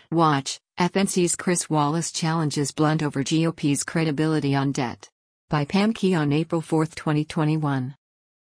Watch, FNC's Chris Wallace challenges Blunt over GOP's credibility on debt. By Pam Key on April 4, 2021.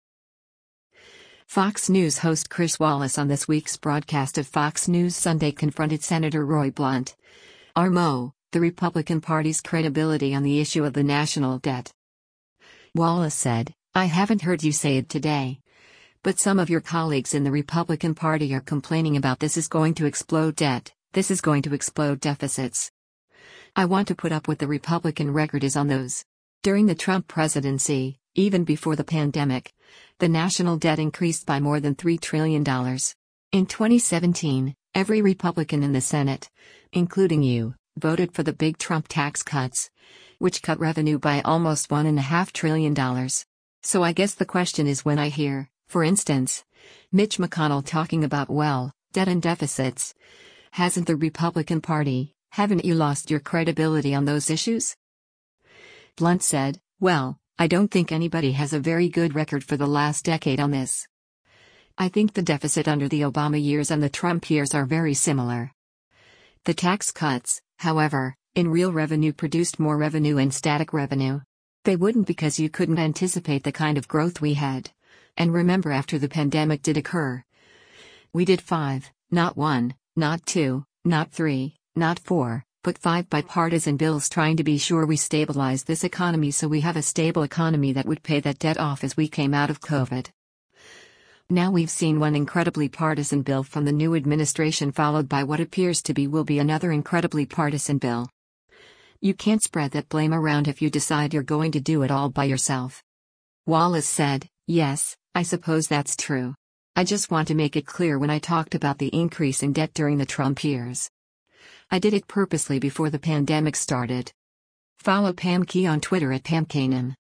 Fox News host Chris Wallace on this week's broadcast of Fox News Sunday confronted Senator Roy Blunt, RMO, the Republican Party's credibility on the issue of the national debt. Wallace said, "I haven't heard you say it today. But some of your colleagues in the Republican Party are complaining about this is going to explode debt, this is going to explode deficits. I want to put up what the Republican record is on those. During the Trump presidency, even before the pandemic, the national debt increased by more than $3 trillion. In 2017, every Republican in the Senate, including you, voted for the big Trump tax cuts, which cut revenue by almost $1.5 trillion. So I guess the question is when I hear, for instance, Mitch McConnell talking about, well, debt and deficits, hasn't the Republican Party, haven't you lost your credibility on those issues?" Blunt said, "Well, I don't think anybody has a very good record for the last decade on this. I think the deficit under the Obama years and the Trump years are very similar. The tax cuts, however, in real revenue produced more revenue in static revenue. They wouldn't because you couldn't anticipate the kind of growth we had. And remember, after the pandemic did occur, we did 5, not 1, not 2, not 3, not 4, but 5 bipartisan bills trying to be sure we stabilize this economy so we have a stable economy that would pay that debt off as we came out of COVID. Now we've seen one incredibly partisan bill from the new administration followed by what appears to be will be another incredibly partisan bill. You can't spread that blame around if you decide you're going to do it all by yourself." Wallace said, "Yes, I suppose that's true. I just want to make it clear when I talked about the increase in debt during the Trump years. I did it purposely before the pandemic started." Follow Pam Key on Twitter at PamKanan.